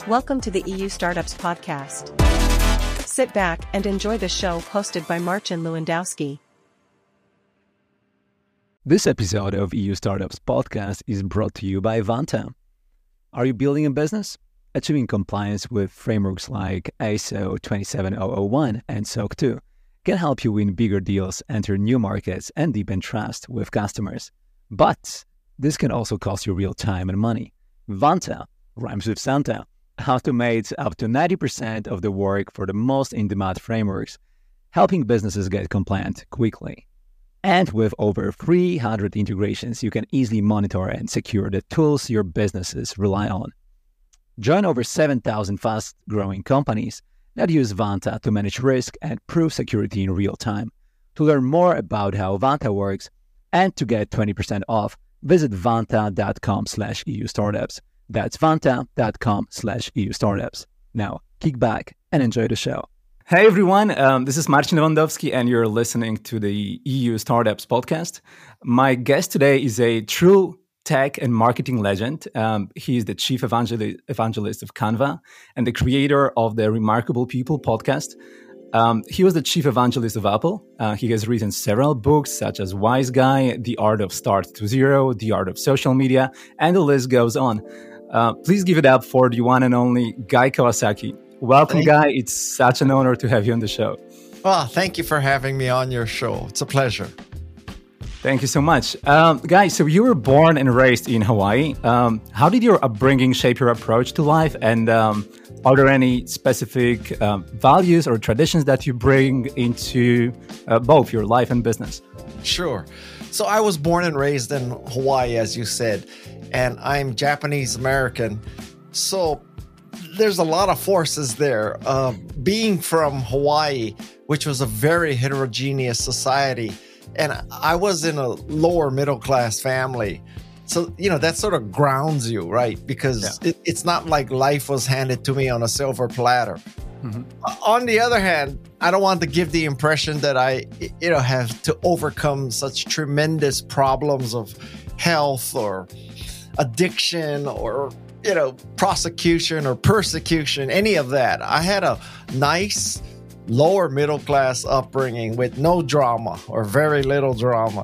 Welcome to the EU Startups Podcast. Sit back and enjoy the show hosted by Marcin Lewandowski. This episode of EU Startups Podcast is brought to you by Vanta. Are you building a business? Achieving compliance with frameworks like ISO 27001 and SOC 2 can help you win bigger deals, enter new markets, and deepen trust with customers. But this can also cost you real time and money. Vanta rhymes with Santa. Automates up to 90% of the work for the most in-demand frameworks, helping businesses get compliant quickly. And with over 300 integrations, you can easily monitor and secure the tools your businesses rely on. Join over 7,000 fast-growing companies that use Vanta to manage risk and prove security in real time. To learn more about how Vanta works and to get 20% off, visit vanta.com/EU Startups. That's vanta.com/EU Startups. Now, kick back and enjoy the show. Hey everyone, this is Marcin Lewandowski and you're listening to the EU Startups Podcast. My guest today is a true tech and marketing legend. He is the chief evangelist of Canva and the creator of the Remarkable People podcast. He was the chief evangelist of Apple. He has written several books such as Wise Guy, The Art of Start to Zero, The Art of Social Media, and the list goes on. Please give it up for the one and only Guy Kawasaki. Welcome, Guy. It's such an honor to have you on the show. Well, thank you for having me on your show. It's a pleasure. Thank you so much. Guy, so you were born and raised in Hawaii. How did your upbringing shape your approach to life? And are there any specific values or traditions that you bring into both your life and business? Sure. So I was born and raised in Hawaii, as you said, and I'm Japanese American. So there's a lot of forces there. Being from Hawaii, which was a very heterogeneous society, and I was in a lower middle class family. So, that sort of grounds you, right? Because it's not like life was handed to me on a silver platter. Mm-hmm. On the other hand, I don't want to give the impression that I, have to overcome such tremendous problems of health or addiction or, prosecution or persecution, any of that. I had a nice lower middle class upbringing with no drama or very little drama.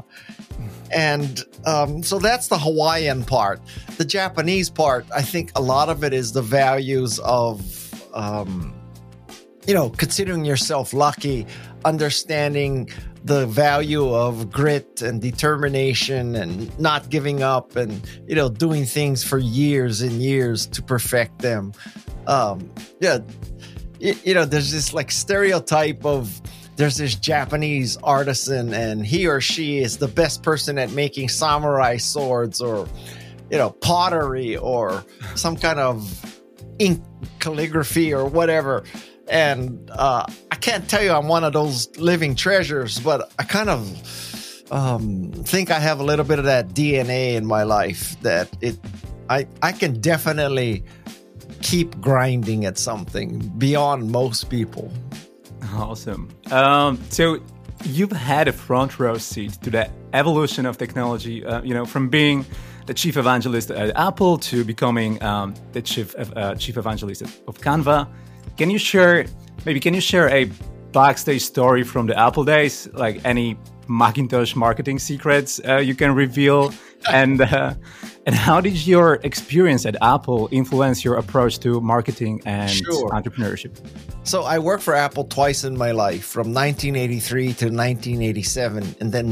And so that's the Hawaiian part. The Japanese part, I think a lot of it is the values of, considering yourself lucky, understanding the value of grit and determination and not giving up and, doing things for years and years to perfect them. There's this like stereotype of there's this Japanese artisan and he or she is the best person at making samurai swords or, pottery or some kind of ink calligraphy or whatever. And I can't tell you I'm one of those living treasures, but I kind of think I have a little bit of that DNA in my life that I can definitely keep grinding at something beyond most people. Awesome. So you've had a front row seat to the evolution of technology, from being the chief evangelist at Apple to becoming the chief evangelist of Canva. Can you share a backstage story from the Apple days, like any Macintosh marketing secrets you can reveal? And how did your experience at Apple influence your approach to marketing and entrepreneurship? So I worked for Apple twice in my life, from 1983 to 1987, and then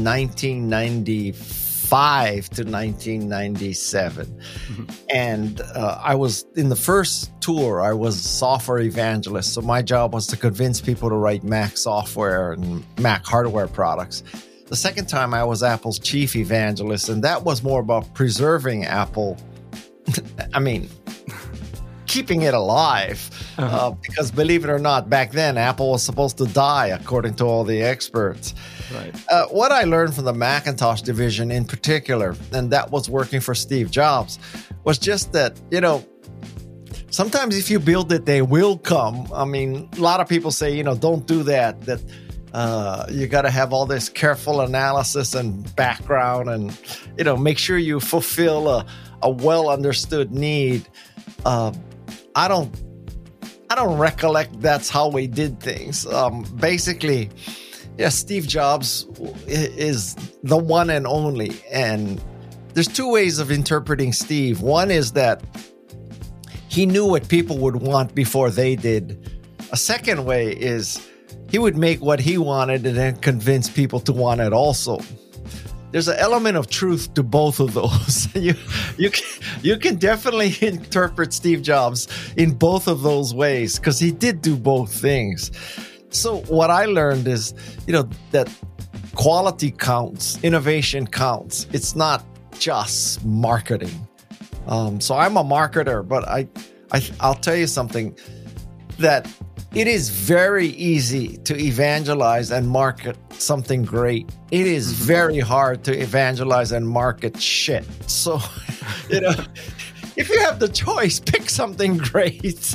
1995 to 1997. Mm-hmm. And I was in the first tour, I was a software evangelist. So my job was to convince people to write Mac software and Mac hardware products. The second time I was Apple's chief evangelist, and that was more about preserving Apple. I mean, keeping it alive. Because believe it or not, back then, Apple was supposed to die, according to all the experts. Right. What I learned from the Macintosh division in particular, and that was working for Steve Jobs, was just that, sometimes if you build it, they will come. I mean, a lot of people say, don't do that, you got to have all this careful analysis and background and, make sure you fulfill a well understood need. I don't recollect that's how we did things. Basically, yeah, Steve Jobs is the one and only. And there's two ways of interpreting Steve. One is that he knew what people would want before they did. A second way is he would make what he wanted and then convince people to want it also. There's an element of truth to both of those. You can definitely interpret Steve Jobs in both of those ways because he did do both things. So what I learned is, that quality counts, innovation counts. It's not just marketing. So I'm a marketer, but I'll tell you something, that it is very easy to evangelize and market something great. It is very hard to evangelize and market shit. So, if you have the choice, pick something great.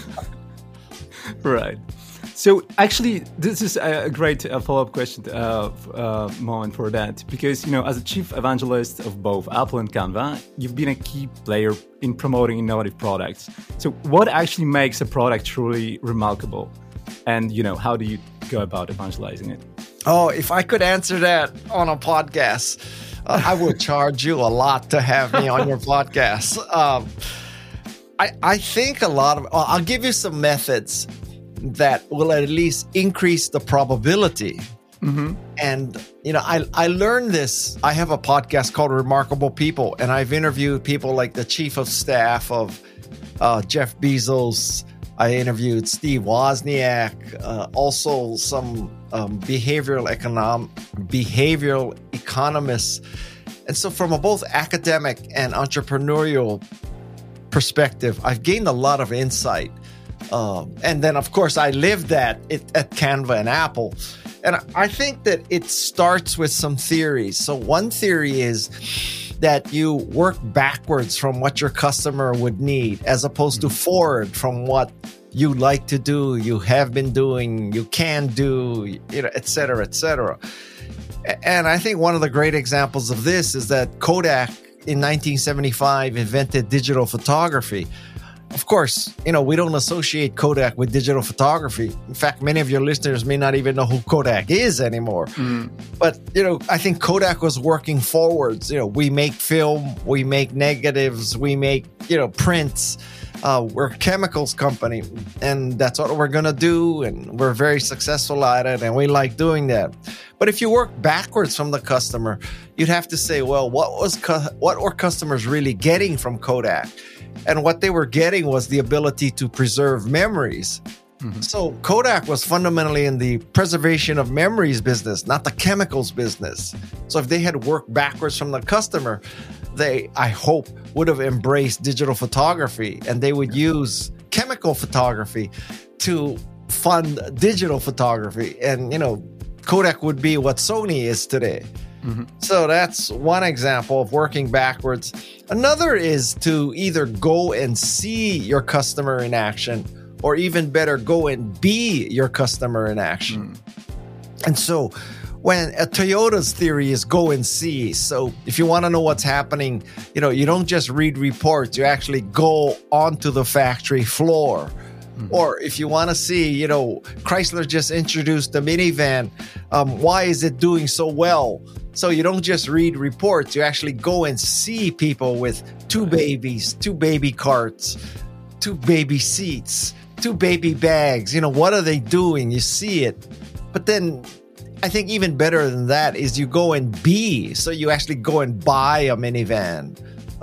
Right. So actually, this is a great follow-up question moment for that, because, as a chief evangelist of both Apple and Canva, you've been a key player in promoting innovative products. So what actually makes a product truly remarkable? And, how do you go about evangelizing it? Oh, if I could answer that on a podcast, I would charge you a lot to have me on your podcast. I think I'll give you some methods that will at least increase the probability. Mm-hmm. And, I learned this. I have a podcast called Remarkable People, and I've interviewed people like the chief of staff of Jeff Bezos. I interviewed Steve Wozniak, also some behavioral economists. And so from a both academic and entrepreneurial perspective, I've gained a lot of insight. And then, of course, I lived that at Canva and Apple. And I think that it starts with some theories. So one theory is that you work backwards from what your customer would need, as opposed to forward from what you like to do, you have been doing, you can do, et cetera, et cetera. And I think one of the great examples of this is that Kodak in 1975 invented digital photography. Of course, we don't associate Kodak with digital photography. In fact, many of your listeners may not even know who Kodak is anymore. But, I think Kodak was working forwards. We make film, we make negatives, we make, prints. We're a chemicals company, and that's what we're going to do. And we're very successful at it, and we like doing that. But if you work backwards from the customer, you'd have to say, well, what were customers really getting from Kodak? And what they were getting was the ability to preserve memories. Mm-hmm. So Kodak was fundamentally in the preservation of memories business, not the chemicals business. So if they had worked backwards from the customer, they, I hope, would have embraced digital photography, and they would use chemical photography to fund digital photography. And, Kodak would be what Sony is today. Mm-hmm. So that's one example of working backwards. Another is to either go and see your customer in action, or even better, go and be your customer in action. And so when a Toyota's theory is go and see. So if you want to know what's happening, you don't just read reports, you actually go onto the factory floor. Or if you want to see, Chrysler just introduced the minivan. Why is it doing so well? So you don't just read reports, you actually go and see people with two babies, two baby carts, two baby seats, two baby bags. What are they doing? You see it. But then I think even better than that is you go and be. So you actually go and buy a minivan.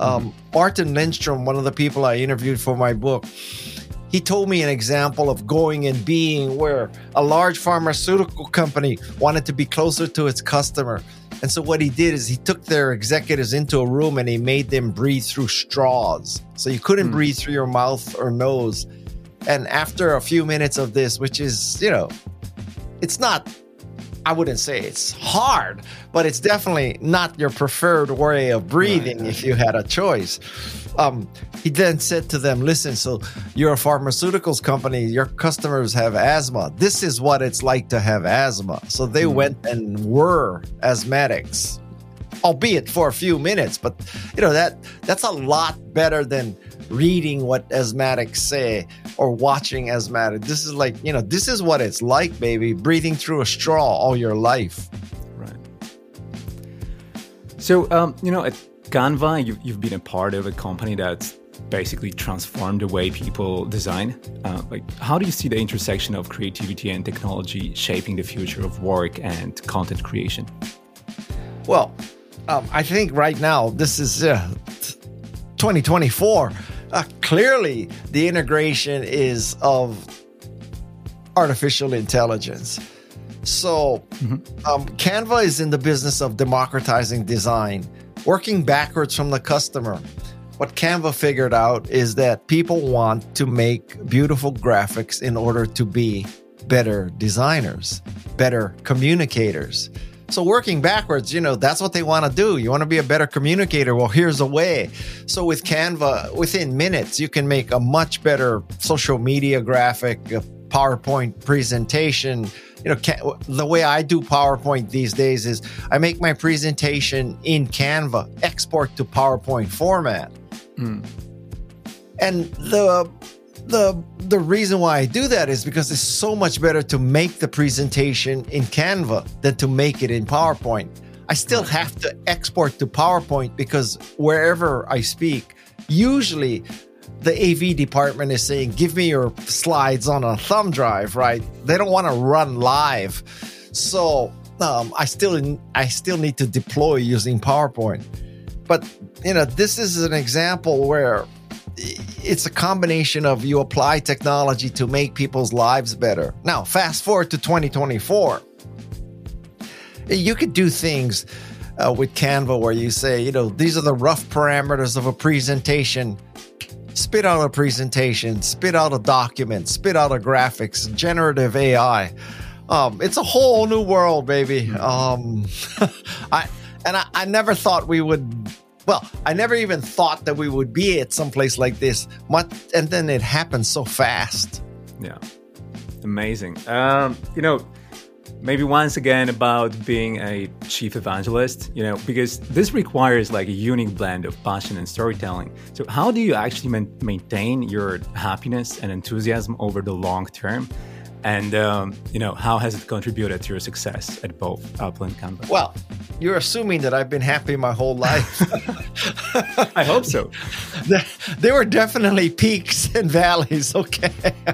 Martin Lindstrom, one of the people I interviewed for my book, he told me an example of going and being where a large pharmaceutical company wanted to be closer to its customer. And so what he did is he took their executives into a room and he made them breathe through straws. So you couldn't breathe through your mouth or nose. And after a few minutes of this, which is, it's not, I wouldn't say it's hard, but it's definitely not your preferred way of breathing if you had a choice. He then said to them, listen, so you're a pharmaceuticals company, your customers have asthma. This is what it's like to have asthma. So they went and were asthmatics, albeit for a few minutes. But, that's a lot better than reading what asthmatics say or watching asthmatics. This is like, this is what it's like, baby, breathing through a straw all your life. Right. So, at Canva, you've been a part of a company that's basically transformed the way people design. How do you see the intersection of creativity and technology shaping the future of work and content creation? Well, I think right now, this is 2024. Clearly, the integration is of artificial intelligence. So, Canva is in the business of democratizing design, working backwards from the customer. What Canva figured out is that people want to make beautiful graphics in order to be better designers, better communicators. So working backwards, that's what they want to do. You want to be a better communicator. Well, here's a way. So with Canva, within minutes, you can make a much better social media graphic, a PowerPoint presentation. The way I do PowerPoint these days is I make my presentation in Canva, export to PowerPoint format. And the reason why I do that is because it's so much better to make the presentation in Canva than to make it in PowerPoint. I still have to export to PowerPoint because wherever I speak, usually the AV department is saying, give me your slides on a thumb drive, right? They don't want to run live. So I still need to deploy using PowerPoint. But, this is an example where it's a combination of you apply technology to make people's lives better. Now, fast forward to 2024. You could do things with Canva where you say, these are the rough parameters of a presentation. Spit out a presentation, spit out a document, spit out a graphics, generative AI. It's a whole new world, baby. I never thought we would. Well, I never even thought that we would be at some place like this. And then it happened so fast. Yeah, amazing. Maybe once again about being a chief evangelist, because this requires like a unique blend of passion and storytelling. So how do you actually maintain your happiness and enthusiasm over the long term? And, how has it contributed to your success at both Apple and Canva? Well, you're assuming that I've been happy my whole life. I hope so. There were definitely peaks and valleys, okay?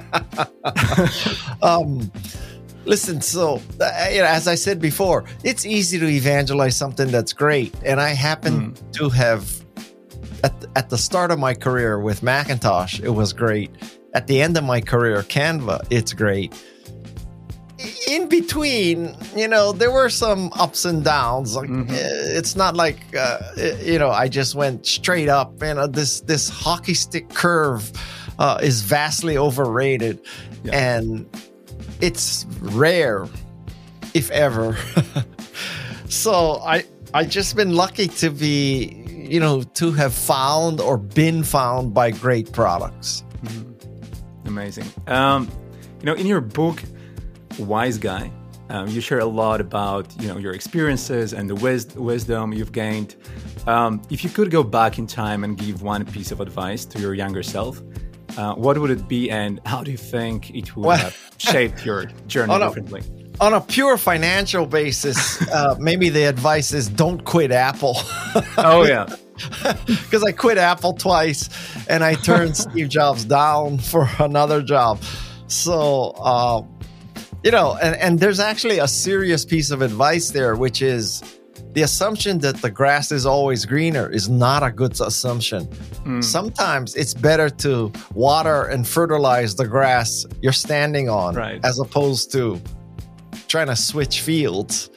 Listen, so, as I said before, it's easy to evangelize something that's great. And I happen to have, at the start of my career with Macintosh, it was great. At the end of my career, Canva, it's great. In between, there were some ups and downs. It's not like, I just went straight up. This hockey stick curve is vastly overrated. Yeah. And it's rare, if ever. So I just been lucky to be, to have found or been found by great products. Amazing. In your book, Wise Guy, you share a lot about, your experiences and the wisdom you've gained. If you could go back in time and give one piece of advice to your younger self, what would it be, and how do you think it would have shaped your journey differently? On a pure financial basis, maybe the advice is don't quit Apple. Oh, yeah. Because I quit Apple twice and I turned Steve Jobs down for another job. So, and there's actually a serious piece of advice there, which is the assumption that the grass is always greener is not a good assumption. Sometimes it's better to water and fertilize the grass you're standing on, right, as opposed to trying to switch fields.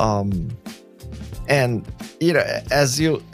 And as you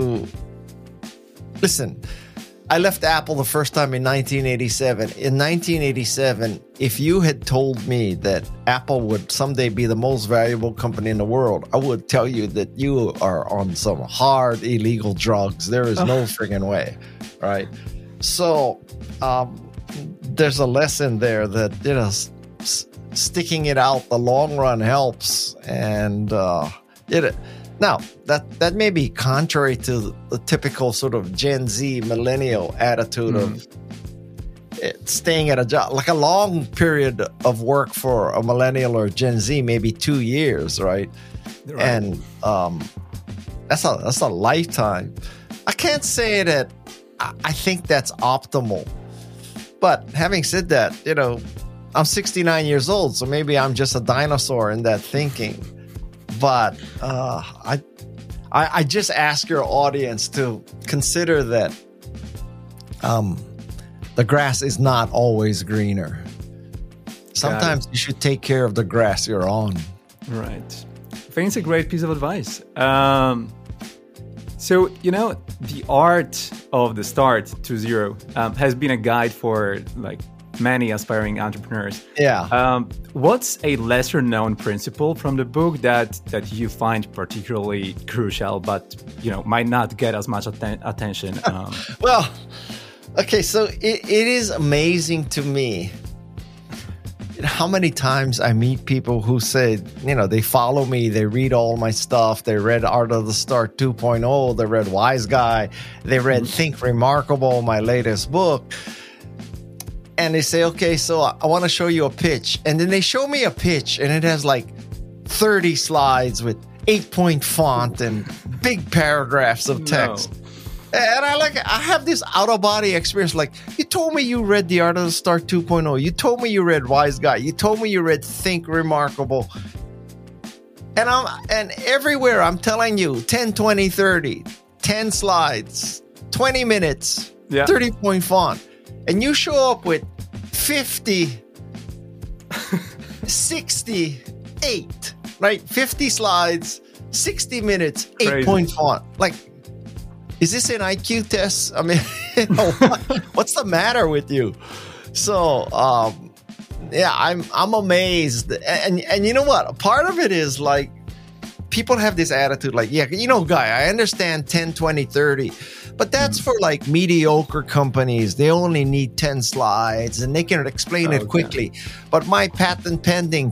listen, I left Apple the first time in 1987. In 1987, if you had told me that Apple would someday be the most valuable company in the world, I would tell you that you are on some hard illegal drugs. There is no friggin' way, right? So there's a lesson there that sticking it out the long run helps, and Now, that may be contrary to the typical sort of Gen Z millennial attitude of staying at a job, like a long period of work for a millennial or Gen Z, maybe 2 years, right? And that's a lifetime. I can't say that I think that's optimal. But having said that, you know, I'm 69 years old, so maybe I'm just a dinosaur in that thinking. But I just ask your audience to consider that the grass is not always greener. Sometimes you should take care of the grass you're on. Right. I think it's a great piece of advice. So, you know, the art of the start to zero has been a guide for like many aspiring entrepreneurs. Yeah. What's a lesser known principle from the book that you find particularly crucial, but, you know, might not get as much attention? Well, okay, so it is amazing to me how many times I meet people who say, you know, they follow me, they read all my stuff, they read Art of the Start 2.0, they read Wise Guy, they read Think Remarkable, my latest book. And they say, okay, so I want to show you a pitch. And then they show me a pitch and it has like 30 slides with 8-point font and big paragraphs of text. No. And I have this out-of-body experience. Like, you told me you read The Art of the Start 2.0. You told me you read Wise Guy. You told me you read Think Remarkable. And everywhere I'm telling you, 10, 20, 30, 10 slides, 20 minutes, 30-point font. And you show up with 50, 68, right? 50 slides, 60 minutes, 8-point font. Like, is this an IQ test? I mean, you know, what's the matter with you? So, I'm amazed. And you know what? Part of it is like, people have this attitude like, yeah, you know, Guy, I understand 10, 20, 30, but that's for like mediocre companies. They only need 10 slides and they can explain it quickly. But my patent pending,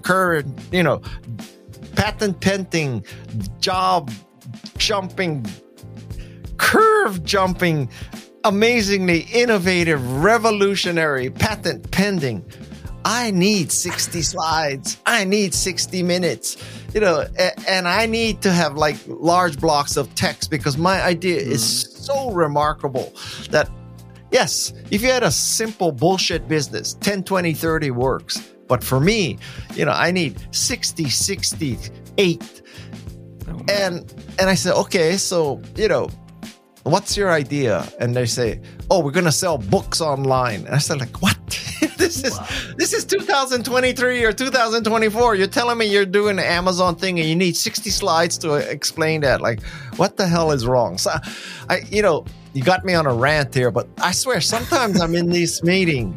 job jumping, curve jumping, amazingly innovative, revolutionary, patent pending, I need 60 slides. I need 60 minutes, you know, and I need to have like large blocks of text because my idea is so remarkable that, yes, if you had a simple bullshit business, 10, 20, 30 works. But for me, you know, I need 60, 68. And I said, okay, so, you know, what's your idea? And they say, oh, we're going to sell books online. And I said, like, what? This is 2023 or 2024. You're telling me you're doing an Amazon thing and you need 60 slides to explain that. Like, what the hell is wrong? So, you got me on a rant here, but I swear, sometimes I'm in these meetings.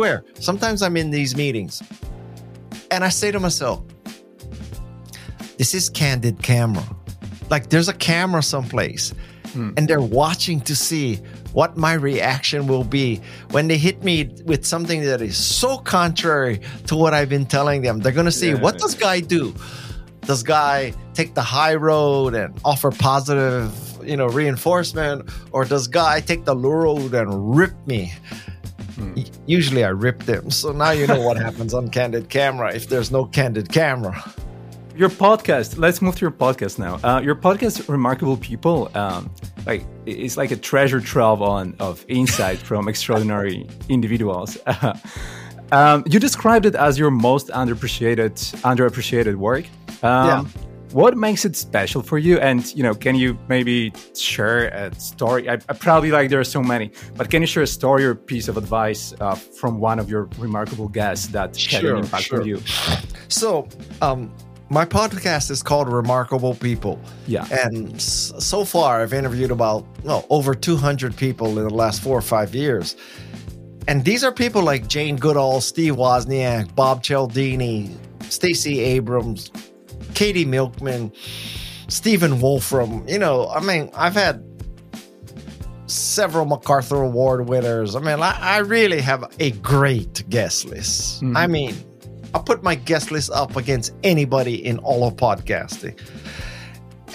And I say to myself, this is candid camera. Like, there's a camera someplace. And they're watching to see what my reaction will be when they hit me with something that is so contrary to what I've been telling them. They're going to see, what does Guy do? Does Guy take the high road and offer positive, reinforcement? Or does Guy take the low road and rip me? Usually I rip them. So now you know what happens on Candid Camera if there's no Candid Camera. Your podcast, let's move to your podcast now. Your podcast, Remarkable People, it's like a treasure trove of insight from extraordinary individuals. You described it as your most underappreciated work. What makes it special for you? And, can you maybe share a story? I probably there are so many, but can you share a story or piece of advice from one of your remarkable guests that had an impact on you? So, my podcast is called Remarkable People. Yeah. And so far, I've interviewed about over 200 people in the last 4 or 5 years. And these are people like Jane Goodall, Steve Wozniak, Bob Cialdini, Stacey Abrams, Katie Milkman, Stephen Wolfram. I've had several MacArthur Award winners. I really have a great guest list. Mm-hmm. I'll put my guest list up against anybody in all of podcasting.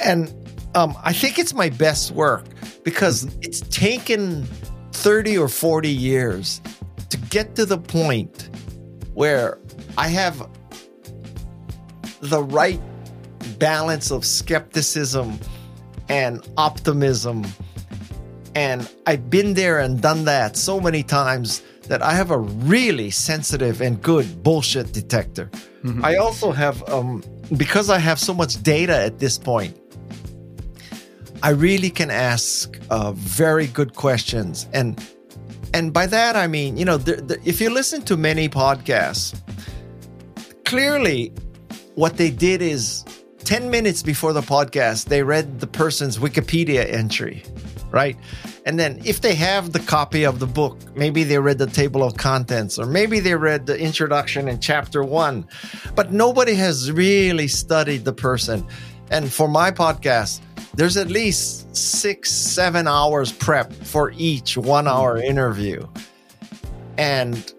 And I think it's my best work because it's taken 30 or 40 years to get to the point where I have the right balance of skepticism and optimism. And I've been there and done that so many times that I have a really sensitive and good bullshit detector. Mm-hmm. I also have, because I have so much data at this point, I really can ask very good questions. And by that, I mean, you know, if you listen to many podcasts, clearly what they did is 10 minutes before the podcast, they read the person's Wikipedia entry, right? And then if they have the copy of the book, maybe they read the table of contents, or maybe they read the introduction in chapter 1, but nobody has really studied the person. And for my podcast, there's at least 6-7 hours prep for each 1 hour interview. And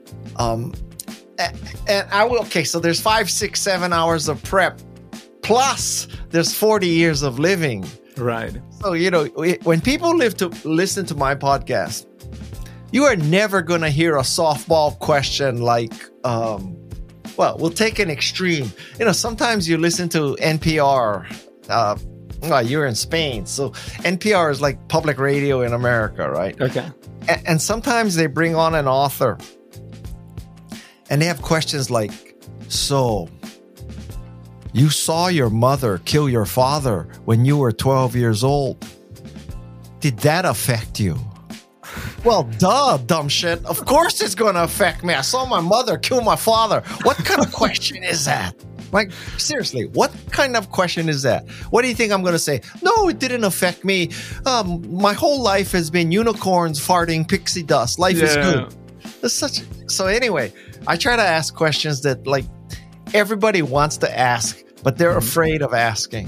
I will, okay, so there's 5, 6, 7 hours of prep, plus there's 40 years of living. Right. So, you know, when people listen to my podcast, you are never going to hear a softball question like, well, we'll take an extreme. You know, sometimes you listen to NPR. Well, you're in Spain, so NPR is like public radio in America, right? Okay. And sometimes they bring on an author, and they have questions like, so you saw your mother kill your father when you were 12 years old. Did that affect you? Well, duh, dumb shit. Of course it's going to affect me. I saw my mother kill my father. What kind of question is that? Like, seriously, what kind of question is that? What do you think I'm going to say? No, it didn't affect me. My whole life has been unicorns farting pixie dust. Life is good. So anyway, I try to ask questions that like everybody wants to ask, but they're afraid of asking.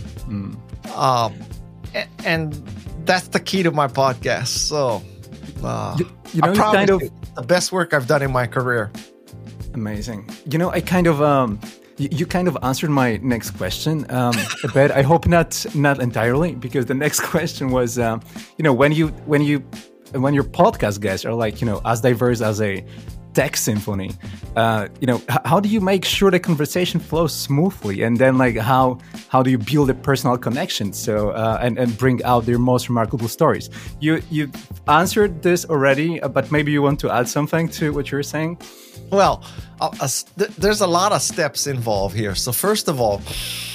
And that's the key to my podcast. So, you know, kind of the best work I've done in my career. Amazing. You know, I kind of you kind of answered my next question, but I hope not entirely, because the next question was, you know, when your podcast guests are like, you know, as diverse as a tech symphony, you know, how do you make sure the conversation flows smoothly, and then like how do you build a personal connection so and bring out their most remarkable stories? You answered this already, but maybe you want to add something to what you're saying. Well, there's a lot of steps involved here. So first of all,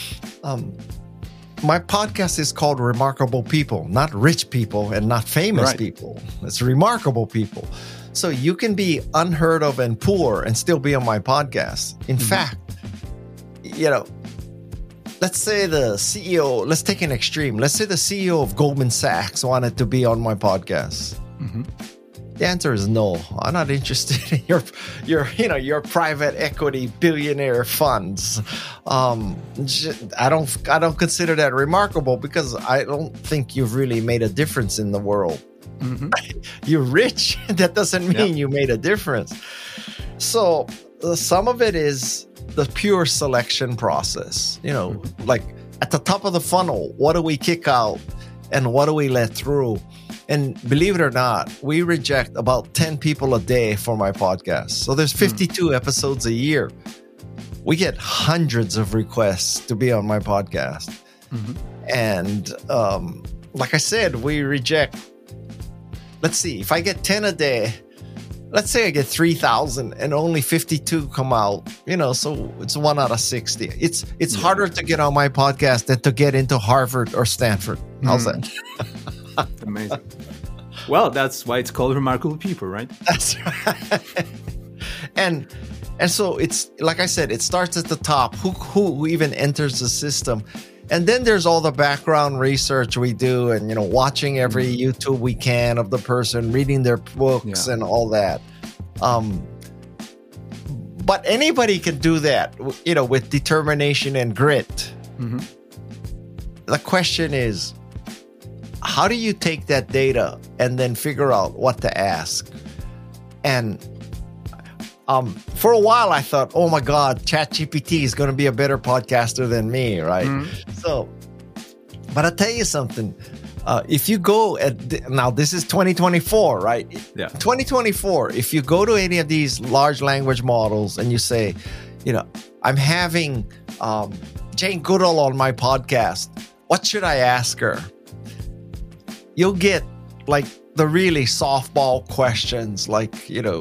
my podcast is called Remarkable People, not rich people and not famous people. It's remarkable people. So you can be unheard of and poor and still be on my podcast. In fact, you know, let's say the CEO, let's take an extreme. Let's say the CEO of Goldman Sachs wanted to be on my podcast. The answer is no. I'm not interested in your private equity billionaire funds. I don't consider that remarkable because I don't think you've really made a difference in the world. You're rich. That doesn't mean you made a difference. So some of it is the pure selection process. You know, like at the top of the funnel, what do we kick out and what do we let through? And believe it or not, we reject about 10 people a day for my podcast. So there's 52 episodes a year. We get hundreds of requests to be on my podcast. And like I said, we reject. Let's see, if I get 10 a day, let's say I get 3,000 and only 52 come out, you know, so it's 1 out of 60. It's harder to get on my podcast than to get into Harvard or Stanford. How's that? Amazing. Well, that's why it's called Remarkable People, right? That's right. And so it's, like I said, it starts at the top. Who even enters the system? And then there's all the background research we do and, you know, watching every YouTube we can of the person, reading their books and all that. But anybody can do that, you know, with determination and grit. The question is, how do you take that data and then figure out what to ask? And for a while, I thought, oh my God, ChatGPT is going to be a better podcaster than me, right? But But I'll tell you something. If you go now, this is 2024, right? Yeah. 2024. If you go to any of these large language models and you say, I'm having Jane Goodall on my podcast, what should I ask her? You'll get like the really softball questions, like,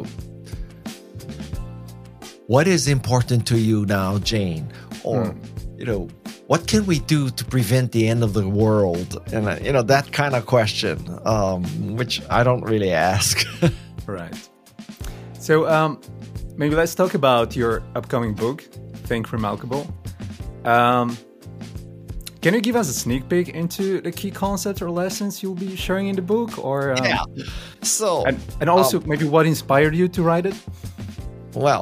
what is important to you now, Jane? Or, what can we do to prevent the end of the world? And, that kind of question, which I don't really ask. Right. So maybe let's talk about your upcoming book, Think Remarkable. Can you give us a sneak peek into the key concepts or lessons you'll be sharing in the book? Or yeah. So and also maybe what inspired you to write it? Well,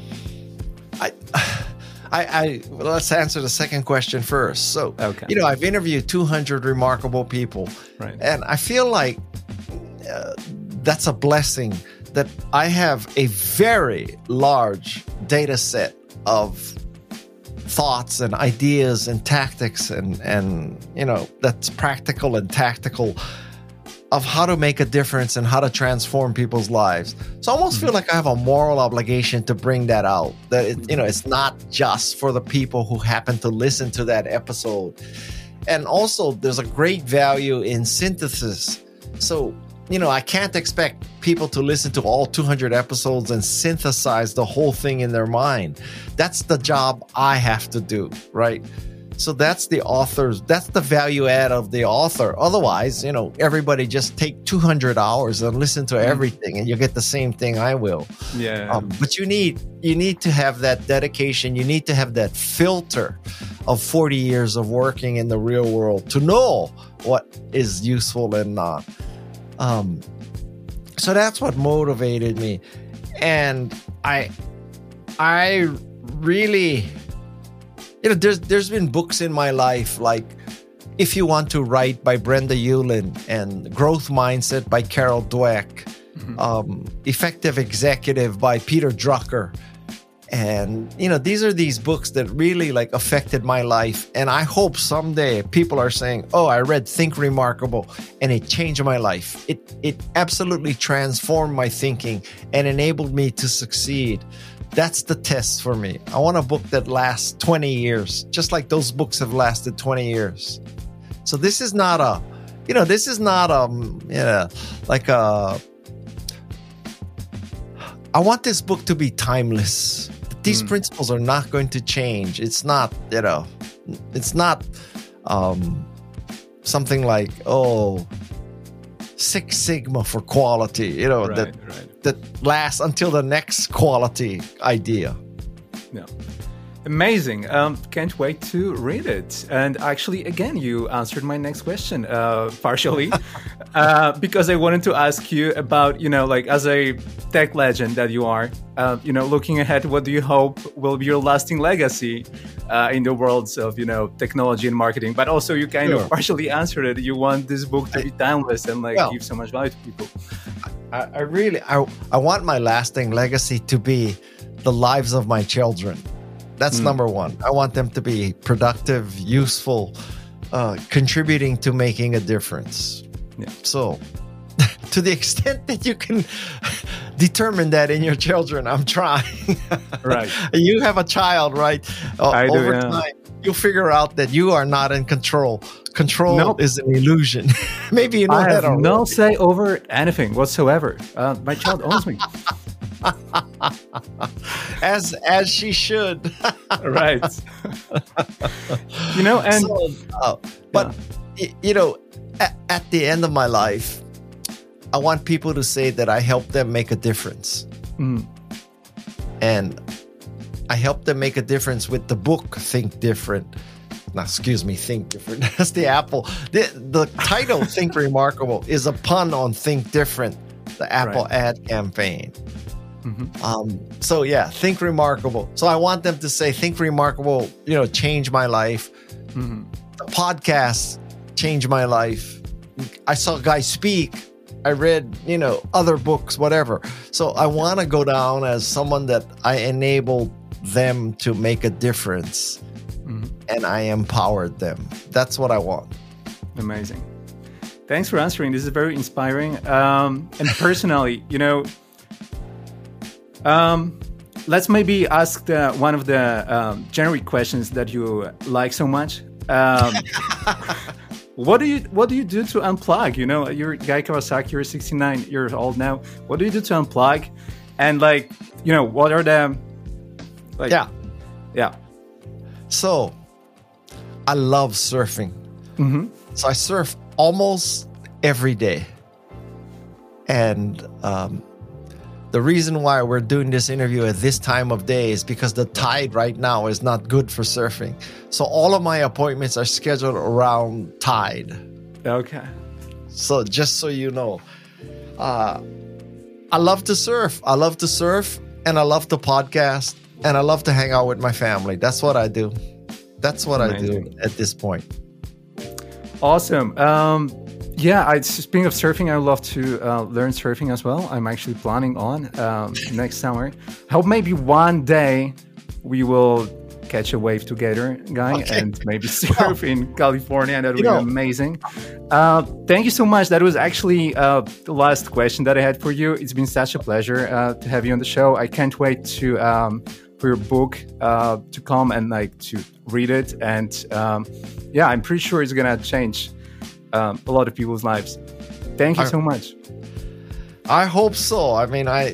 I let's answer the second question first. So, okay. I've interviewed 200 remarkable people, right? And I feel like that's a blessing that I have a very large data set of thoughts and ideas and tactics and that's practical and tactical of how to make a difference and how to transform people's lives. So I almost feel like I have a moral obligation to bring that out, that it's not just for the people who happen to listen to that episode. And also there's a great value in synthesis. So I can't expect people to listen to all 200 episodes and synthesize the whole thing in their mind. That's the job I have to do, right? So that's the value add of the author. Otherwise, everybody just take 200 hours and listen to everything and you get the same thing I will. Yeah. But you need to have that dedication. You need to have that filter of 40 years of working in the real world to know what is useful and not. So that's what motivated me. And I really, there's been books in my life like If You Want to Write by Brenda Ullin and Growth Mindset by Carol Dweck, Effective Executive by Peter Drucker. And, these are these books that really affected my life. And I hope someday people are saying, oh, I read Think Remarkable and it changed my life. It absolutely transformed my thinking and enabled me to succeed. That's the test for me. I want a book that lasts 20 years, just like those books have lasted 20 years. So this is not I want this book to be timeless. These principles are not going to change. It's not, something like, Six Sigma for quality, that lasts until the next quality idea. Yeah. Amazing. Can't wait to read it. And actually, again, you answered my next question partially because I wanted to ask you about, as a tech legend that you are, looking ahead, what do you hope will be your lasting legacy in the worlds of, technology and marketing? But also you kind of partially answered it. You want this book to be timeless and give so much value to people. I want my lasting legacy to be the lives of my children. That's number one. I want them to be productive, useful, contributing to making a difference. Yeah. So, to the extent that you can determine that in your children, I'm trying. Right. You have a child, right? Over time, you'll figure out that you are not in control. Control is an illusion. Maybe you know I that have already. no say over anything whatsoever. My child owns me. As she should. Right. At the end of my life, I want people to say that I helped them make a difference. And I helped them make a difference with the book Think Different. Think Different. That's the Apple. The title Think Remarkable is a pun on Think Different, the Apple ad campaign. Think Remarkable. So I want them to say, Think Remarkable, changed my life. The podcast changed my life. I saw guys speak. I read, other books, whatever. So I want to go down as someone that I enabled them to make a difference and I empowered them. That's what I want. Amazing. Thanks for answering. This is very inspiring. And personally, let's maybe ask one of the generic questions that you like so much. What do you do to unplug? You're Guy Kawasaki. You're 69 years old now. What do you do to unplug? And what are the yeah. So, I love surfing. Mm-hmm. So I surf almost every day. And the reason why we're doing this interview at this time of day is because the tide right now is not good for surfing. So all of my appointments are scheduled around tide. Okay. So just so you know, I love to surf. And I love to podcast. And I love to hang out with my family. That's what I do. That's what Amazing. I do at this point. Awesome. Speaking of surfing, I would love to learn surfing as well. I'm actually planning on next summer. I hope maybe one day we will catch a wave together, Guy, and maybe surf in California. That would be amazing. Thank you so much. That was actually the last question that I had for you. It's been such a pleasure to have you on the show. I can't wait to for your book to come and to read it. And I'm pretty sure it's gonna change a lot of people's lives. Thank you so much. I hope so. I mean, I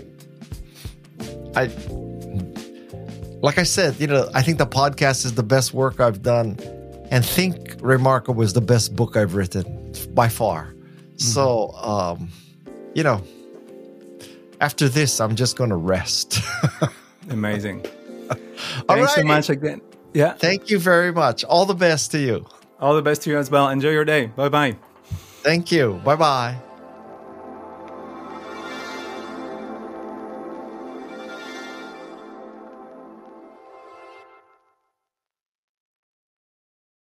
like I said, I think the podcast is the best work I've done, and Think Remarkable is the best book I've written by far. Mm-hmm. So, after this, I'm just going to rest. Amazing. Thanks so much again. Yeah. Thank you very much. All the best to you. All the best to you as well. Enjoy your day. Bye-bye. Thank you. Bye-bye.